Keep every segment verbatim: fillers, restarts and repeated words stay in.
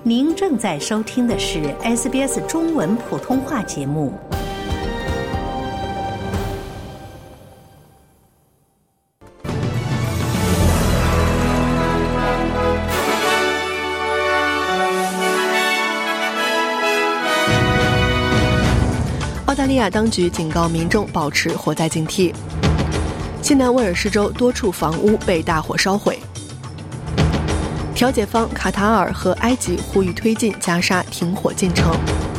您正在收听的是 S B S 中文普通话节目。 澳大利亚当局警告民众保持火灾警惕。西南威尔士州多处房屋被大火烧毁。调解方卡塔尔和埃及呼吁推进加沙停火进程。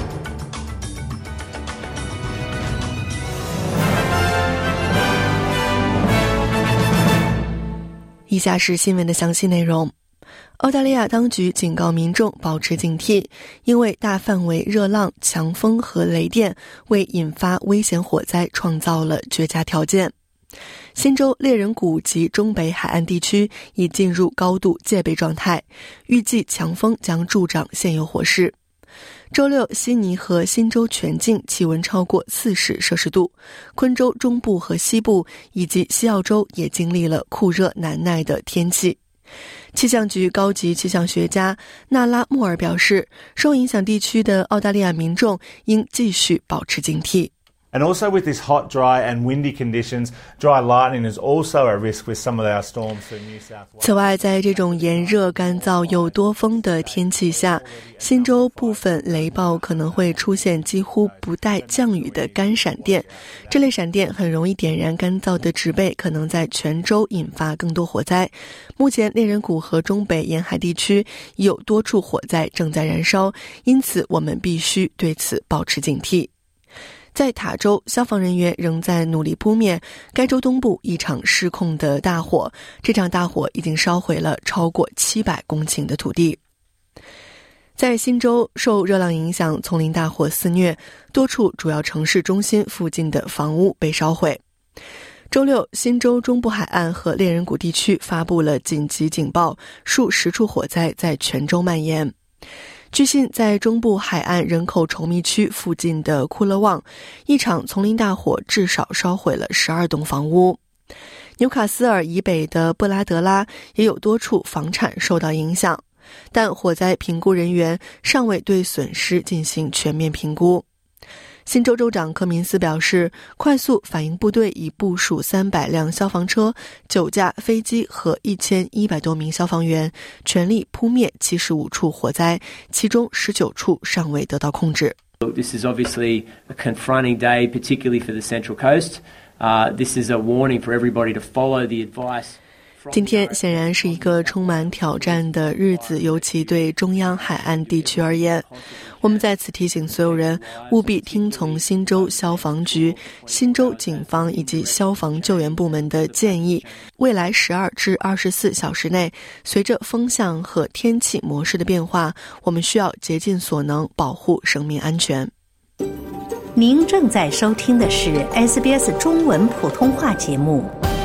以下是新闻的详细内容。澳大利亚当局警告民众保持警惕，因为大范围热浪、强风和雷电为引发危险火灾创造了绝佳条件。新州猎人谷及中北海岸地区已进入高度戒备状态，预计强风将助长现有火势。周六，悉尼和新州全境气温超过四十摄氏度，昆州中部和西部以及西澳洲也经历了酷热难耐的天气。气象局高级气象学家纳拉穆尔表示，受影响地区的澳大利亚民众应继续保持警惕。 And also with this hot, dry and windy conditions, dry lightning is also at risk with some of our storms to New South Wales. 此外，在这种炎热、干燥又多风的天气下，新州部分雷暴可能会出现几乎不带降雨的干闪电。这类闪电很容易点燃干燥的植被，可能在全州引发更多火灾。目前，猎人谷和中北沿海地区已有多处火灾正在燃烧，因此我们必须对此保持警惕。在塔州，消防人员仍在努力扑灭该州东部一场失控的大火，这场大火已经烧毁了超过七百公顷的土地。在新州，受热浪影响，丛林大火肆虐，多处主要城市中心附近的房屋被烧毁。周六，新州中部海岸和猎人谷地区发布了紧急警报，数十处火灾在全州蔓延。据悉，在中部海岸人口稠密区附近的库勒旺，一场丛林大火至少烧毁了十二栋房屋。纽卡斯尔以北的布拉德拉也有多处房产受到影响，但火灾评估人员尚未对损失进行全面评估。新州州长科明斯表示，快速反应部队已部署三百辆消防车、九架飞机和一千一百多名消防员，全力扑灭七十五处火灾，其中十九处尚未得到控制。 This is obviously a confronting day, particularly for the Central Coast. Uh, this is a warning for everybody to follow the advice. 今天显然是一个充满挑战的日子，尤其对中央海岸地区而言。我们在此提醒所有人，务必听从新州消防局、新州警方以及消防救援部门的建议。未来十二至二十四小时内，随着风向和天气模式的变化，我们需要竭尽所能保护生命安全。 您正在收听的是 S B S 中文普通话节目。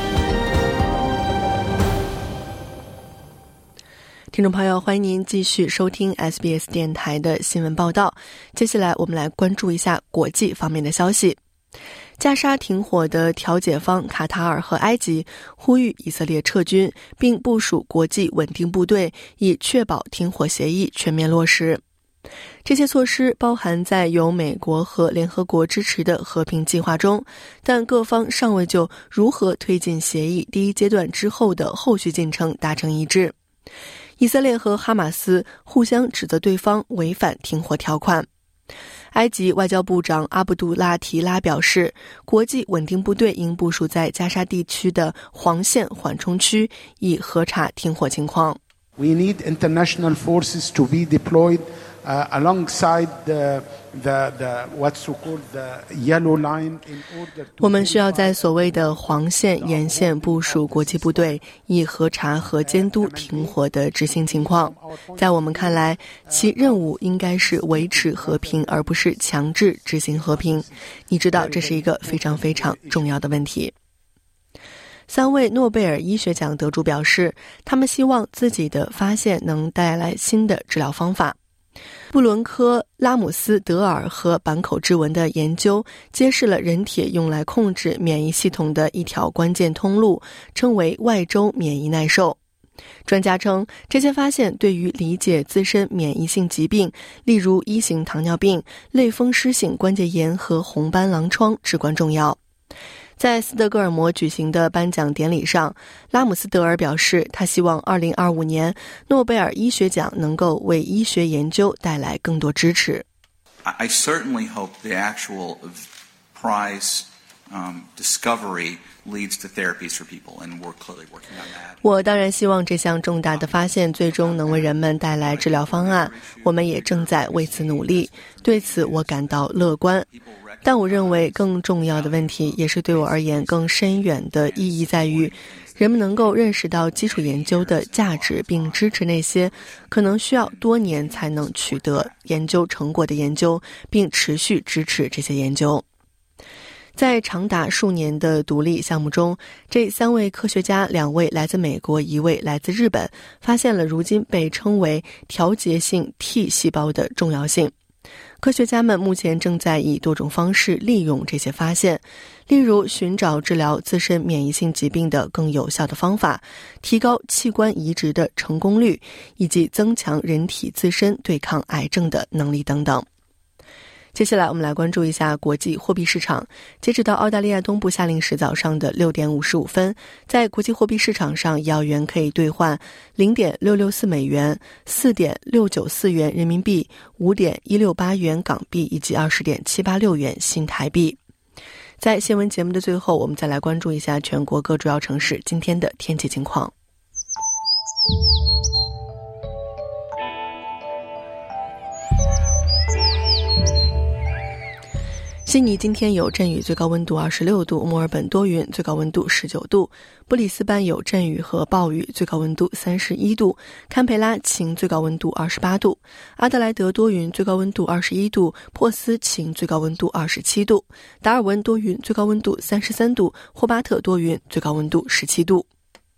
听众朋友，欢迎您继续收听 S B S 电台的新闻报道。接下来我们来关注一下国际方面的消息。加沙停火的调解方卡塔尔和埃及呼吁以色列撤军，并部署国际稳定部队，以确保停火协议全面落实。这些措施包含在由美国和联合国支持的和平计划中，但各方尚未就如何推进协议第一阶段之后的后续进程达成一致。以色列和哈马斯互相指责对方违反停火条款。埃及外交部长阿卜杜拉提拉表示，国际稳定部队应部署在加沙地区的黄线缓冲区，以核查停火情况。 We need international forces to be deployed uh, alongside the, the, the what's called the yellow line in order to... 我们需要在所谓的黄线沿线部署国际部队，以核查和监督停火的执行情况。在我们看来，其任务应该是维持和平，而不是强制执行和平。你知道，这是一个非常非常重要的问题。三位诺贝尔医学奖得主表示，他们希望自己的发现能带来新的治疗方法。布伦科、拉姆斯德尔和板口织纹的研究揭示了人体用来控制免疫系统的一条关键通路，称为外周免疫耐受。 专家称，这些发现对于理解自身免疫性疾病，例如一型糖尿病、类风湿性关节炎和红斑狼疮至关重要。在斯德哥尔摩举行的颁奖典礼上，拉姆斯德尔表示，他希望二零二五年诺贝尔医学奖能够为医学研究带来更多支持。 I certainly hope the actual prize um, discovery leads to therapies for people, and we're clearly working on that. 我当然希望这项重大的发现最终能为人们带来治疗方案，我们也正在为此努力，对此我感到乐观。但我认为更重要的问题，也是对我而言更深远的意义在于，人们能够认识到基础研究的价值，并支持那些可能需要多年才能取得研究成果的研究，并持续支持这些研究。在长达数年的独立项目中，这三位科学家，两位来自美国，一位来自日本，发现了如今被称为调节性 T 细胞的重要性。科学家们目前正在以多种方式利用这些发现，例如寻找治疗自身免疫性疾病的更有效的方法，提高器官移植的成功率，以及增强人体自身对抗癌症的能力等等。接下来我们来关注一下国际货币市场。截止到澳大利亚东部夏令时早上的六点五十五分，在国际货币市场上，一澳元可以兑换零点六六四美元、四点六九四元人民币、五点一六八元港币以及二十点七八六元新台币。在新闻节目的最后，我们再来关注一下全国各主要城市今天的天气情况。悉尼今天有阵雨，最高温度二十六度；墨尔本多云，最高温度十九度；布里斯班有阵雨和暴雨，最高温度三十一度；堪培拉晴，最高温度二十八度；阿德莱德多云，最高温度二十一度；珀斯晴，最高温度二十七度；达尔文多云，最高温度三十三度；霍巴特多云，最高温度十七度。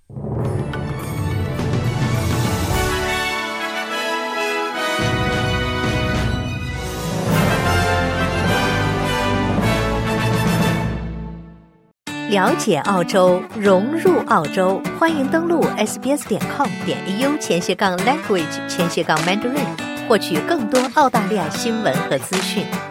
了解澳洲，融入澳洲，欢迎登录 s b s 点 com 点 a u 前斜杠 language 前斜杠 mandarin， 获取更多澳大利亚新闻和资讯。